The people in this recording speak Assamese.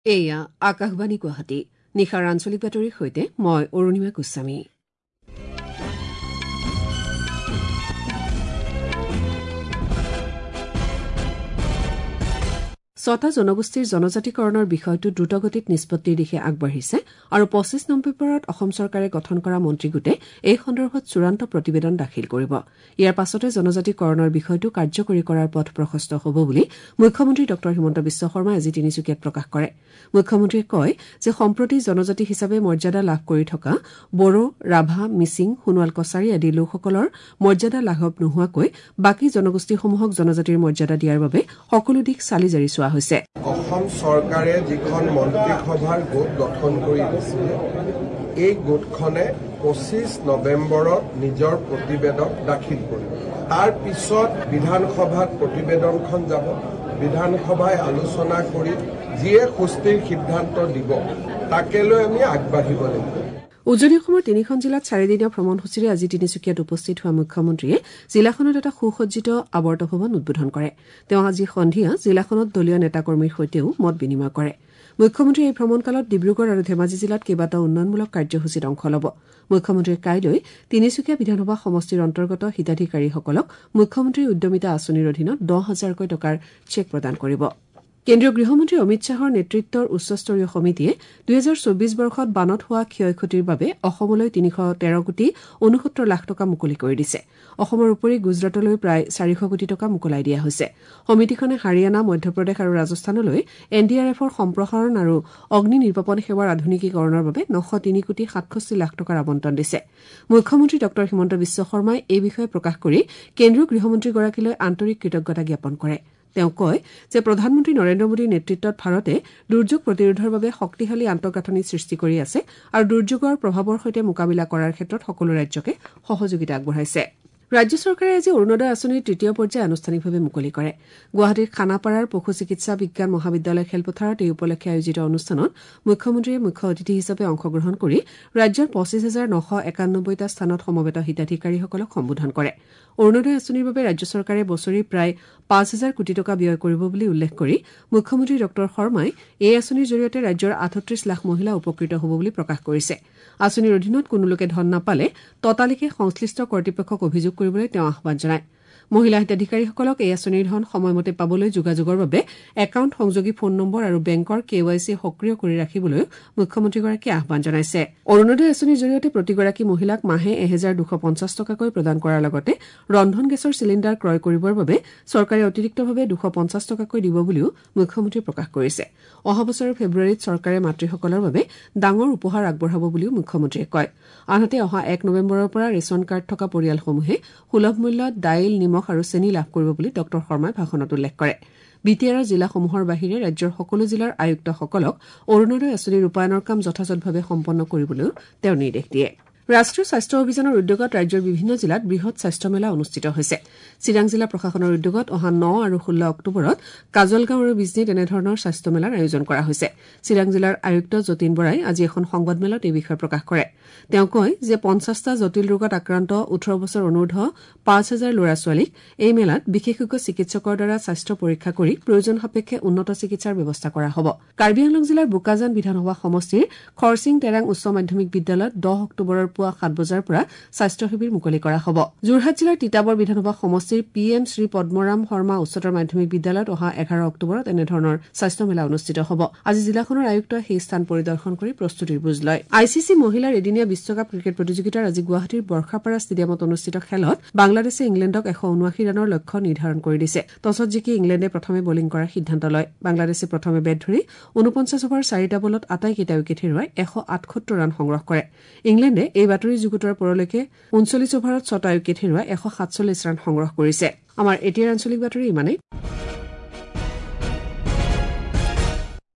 এয়া আকাশবাণী গুৱাহাটী নিশাৰ আঞ্চলিক বাতৰিৰ সৈতে মই অৰুণিমা গোস্বামী। ছটা জনগোষ্ঠীৰ জনজাতিকৰণৰ বিষয়টো দ্ৰুতগতিত নিষ্পত্তিৰ দিশে আগবাঢ়িছে আৰু ২৫ নৱেম্বৰত অসম চৰকাৰে গঠন কৰা মন্ত্ৰীগোটে এই সন্দৰ্ভত চূড়ান্ত প্ৰতিবেদন দাখিল কৰিব। ইয়াৰ পাছতে জনজাতিকৰণৰ বিষয়টো কাৰ্যকৰী কৰাৰ পথ প্ৰশস্ত হ'ব বুলি মুখ্যমন্ত্ৰী ড হিমন্ত বিশ্ব শৰ্মাই আজি তিনিচুকীয়াত প্ৰকাশ কৰে। মুখ্যমন্ত্ৰীয়ে কয় যে সম্প্ৰতি জনজাতি হিচাপে মৰ্যাদা লাভ কৰি থকা বড়ো, ৰাভা, মিচিং, সোণোৱাল কছাৰী আদি লোকসকলৰ মৰ্যাদা লাঘৱ নোহোৱাকৈ বাকী জনগোষ্ঠীসমূহক জনজাতিৰ মৰ্যাদা দিয়াৰ বাবে সকলো দিশ চালি জাৰি চোৱা হৈছে। অসম চৰকাৰে যিখন মন্ত্ৰীসভাৰ গোট গঠন কৰি দিছিল, এই গোটখনে ২৫ নৱেম্বৰত নিজৰ প্ৰতিবেদন দাখিল কৰিব। তাৰ পিছত বিধানসভাত প্ৰতিবেদনখন যাব। বিধানসভাই আলোচনা কৰি যিয়ে সুস্থিৰ সিদ্ধান্ত দিব তাকে লৈ আমি আগবাঢ়িব লাগিব। উজনি অসমৰ তিনিখন জিলাত ৪ দিনীয়া ভ্ৰমণসূচীৰে আজি তিনিচুকীয়াত উপস্থিত হোৱা মুখ্যমন্ত্ৰীয়ে জিলাখনত এটা সুসজ্জিত আৱৰ্ত ভৱন উদ্বোধন কৰে। তেওঁ আজি সন্ধিয়া জিলাখনত দলীয় নেতাকৰ্মীৰ সৈতেও মত বিনিময় কৰে। মুখ্যমন্ত্ৰীয়ে এই ভ্ৰমণকালত ডিব্ৰুগড় আৰু ধেমাজি জিলাত কেইবাটাও উন্নয়নমূলক কাৰ্যসূচীত অংশ ল'ব। মুখ্যমন্ত্ৰীয়ে কাইলৈ তিনিচুকীয়া বিধানসভা সমষ্টিৰ অন্তৰ্গত হিতাধিকাৰীসকলক মুখ্যমন্ত্ৰীৰ উদ্যমিতা আঁচনিৰ অধীনত ১০,০০০কৈ টকাৰ চেক প্ৰদান কৰিব। কেন্দ্ৰীয় গৃহমন্ত্ৰী অমিত শ্বাহৰ নেতৃত্বৰ উচ্চস্তৰীয় সমিতিয়ে ২০২৪ বৰ্ষত বানত হোৱা ক্ষয় ক্ষতিৰ বাবে অসমলৈ ৩১৩ কোটি ৬৯ লাখ টকা মুকলি কৰি দিছে। অসমৰ উপৰি গুজৰাটলৈ প্ৰায় ৪০০ কোটি টকা মোকলাই দিয়া হৈছে। সমিতিখনে হাৰিয়ানা, মধ্যপ্ৰদেশ আৰু ৰাজস্থানলৈ NDRFৰ সম্প্ৰসাৰণ আৰু অগ্নি নিৰ্বাপন সেৱাৰ আধুনিকীকৰণৰ বাবে ৯০৩ কোটি ৬৭ লাখ টকাৰ আবণ্টন দিছে। মুখ্যমন্ত্ৰী ড হিমন্ত বিশ্ব শৰ্মাই এই বিষয়ে প্ৰকাশ কৰি কেন্দ্ৰীয় গৃহমন্ত্ৰীগৰাকীলৈ আন্তৰিক কৃতজ্ঞতা জ্ঞাপন কৰে। তেওঁ কয় যে প্ৰধানমন্ত্ৰী নৰেন্দ্ৰ মোদীৰ নেতৃত্বত ভাৰতে দুৰ্যোগ প্ৰতিৰোধৰ বাবে শক্তিশালী আন্তঃগাঁথনি সৃষ্টি কৰি আছে আৰু দুৰ্যোগৰ প্ৰভাৱৰ সৈতে মোকাবিলা কৰাৰ ক্ষেত্ৰত সকলো ৰাজ্যকে সহযোগিতা আগবঢ়াইছে। ৰাজ্য চৰকাৰে আজি অৰুণোদয় আঁচনিৰ ৩য় পৰ্যায় আনুষ্ঠানিকভাৱে মুকলি কৰে। গুৱাহাটীৰ খানাপাৰাৰ পশু চিকিৎসা বিজ্ঞান মহাবিদ্যালয় খেলপথাৰত এই উপলক্ষে আয়োজিত অনুষ্ঠানত মুখ্যমন্ত্ৰীয়ে মুখ্য অতিথি হিচাপে অংশগ্ৰহণ কৰি ৰাজ্যৰ ২৫,৯৯১টা স্থানত সমবেত হিতাধিকাৰীসকলক সম্বোধন কৰে। অৰুণোদয় আঁচনিৰ বাবে ৰাজ্য চৰকাৰে বছৰি প্ৰায় ৫,০০০ কোটি টকা ব্যয় কৰিব বুলি উল্লেখ কৰি মুখ্যমন্ত্ৰী ড শৰ্মাই এই আঁচনিৰ জৰিয়তে ৰাজ্যৰ ৩৮ লাখ মহিলা উপকৃত হ'ব বুলি প্ৰকাশ কৰিছে। আঁচনিৰ অধীনত কোনো লোকে ধন নাপালে ততালিকে সংশ্লিষ্ট কৰ্তৃপক্ষক অভিযোগ কৰিবলৈ তেওঁ আহ্বান জনায়। মহিলা হিতাধিকাৰীসকলক এই আঁচনিৰ ধন সময়মতে পাবলৈ যোগাযোগৰ বাবে একাউণ্ট সংযোগী ফোন নম্বৰ আৰু বেংকৰ KYC সক্ৰিয় কৰি ৰাখিবলৈ মুখ্যমন্ত্ৰীগৰাকীয়ে আহ্বান জনাইছে। অৰুণোদয় আঁচনিৰ জৰিয়তে প্ৰতিগৰাকী মহিলাক মাহে ১,২৫০ টকাকৈ প্ৰদান কৰাৰ লগতে ৰন্ধন গেছৰ চিলিণ্ডাৰ ক্ৰয় কৰিবৰ বাবে চৰকাৰে অতিৰিক্তভাৱে ২৫০ টকাকৈ দিব বুলিও মুখ্যমন্ত্ৰীয়ে প্ৰকাশ কৰিছে। অহা বছৰৰ ফেব্ৰুৱাৰীত চৰকাৰে মাতৃসকলৰ বাবে ডাঙৰ উপহাৰ আগবঢ়াব বুলিও মুখ্যমন্ত্ৰীয়ে কয়। আনহাতে অহা ১ নৱেম্বৰৰ পৰা ৰেচন কাৰ্ড থকা পৰিয়ালসমূহে সুলভ মূল্যত দাইল, নিমখ আৰু চেনি লাভ কৰিব বুলি ড শৰ্মাই ভাষণত উল্লেখ কৰে। BTR জিলাসমূহৰ বাহিৰে ৰাজ্যৰ সকলো জিলাৰ আয়ুক্তসকলক অৰুণোদয় আঁচনি ৰূপায়ণৰ কাম যথাযথভাৱে সম্পন্ন কৰিবলৈও তেওঁ নিৰ্দেশ দিয়ে। ৰাষ্ট্ৰীয় স্বাস্থ্য অভিযানৰ উদ্যোগত ৰাজ্যৰ বিভিন্ন জিলাত বৃহৎ স্বাস্থ্য মেলা অনুষ্ঠিত হৈছে। চিৰাং জিলা প্ৰশাসনৰ উদ্যোগত অহা ৯ আৰু ১৬ অক্টোবৰত কাজলগাঁও আৰু বিজনীত এনেধৰণৰ স্বাস্থ্য মেলাৰ আয়োজন কৰা হৈছে। চিৰাং জিলাৰ আয়ুক্ত যতীন বৰাই আজি এখন সংবাদমেলত এই বিষয়ে প্ৰকাশ কৰে। তেওঁ কয় যে ৫০টা জটিল ৰোগত আক্ৰান্ত ১৮ বছৰ অনূৰ্ধ্ব ৫,০০০ ল'ৰা-ছোৱালীক এই মেলাত বিশেষজ্ঞ চিকিৎসকৰ দ্বাৰা স্বাস্থ্য পৰীক্ষা কৰি প্ৰয়োজন সাপেক্ষে উন্নত চিকিৎসাৰ ব্যৱস্থা কৰা হ'ব। কাৰ্বি আংলং জিলাৰ বোকাজান বিধানসভা সমষ্টিৰ খৰচিং তেৰাং উচ্চ মাধ্যমিক বিদ্যালয়ত ১০ অক্টোবৰৰ পুৱা ৭ বজাৰ পৰা স্বাস্থ্য শিবিৰ মুকলি কৰা হ'ব। যোৰহাট জিলাৰ তিতাবৰ বিধানসভা সমষ্টিৰ PM শ্ৰী পদ্মৰাম শৰ্মা উচ্চতৰ মাধ্যমিক বিদ্যালয়ত অহা ১১ অক্টোবৰত এনেধৰণৰ স্বাস্থ্য মেলা অনুষ্ঠিত হ'ব। আজি জিলাখনৰ আয়ুক্তই সেই স্থান পৰিদৰ্শন কৰি প্ৰস্তুতিৰ বুজ লয়। ICC মহিলাৰ এদিনীয়া বিশ্বকাপ ক্ৰিকেট প্ৰতিযোগিতাৰ আজি গুৱাহাটীৰ বৰ্ষাপাৰা ষ্টেডিয়ামত অনুষ্ঠিত খেলত বাংলাদেশে ইংলেণ্ডক ১৭৯ ৰানৰ লক্ষ্য নিৰ্ধাৰণ কৰি দিছে। টছত জিকি ইংলেণ্ডে প্ৰথমে বলিং কৰাৰ সিদ্ধান্ত লয়। বাংলাদেশে প্ৰথমে বেট ধৰি ৪৯ অভাৰ 4টা বলত আটাইকেইটা উইকেট হেৰুৱাই ১৭৮ ৰান সংগ্ৰহ কৰে। ইংলেণ্ডে এই বাতৰি যুগুতোৱাৰ পৰলৈকে ৩৯ অভাৰত ৬টা উইকেট হেৰুৱাই ১৪৭ ৰান সংগ্ৰহ কৰিছে। আমাৰ এতিয়াৰ আঞ্চলিক বাতৰি ইমানেই।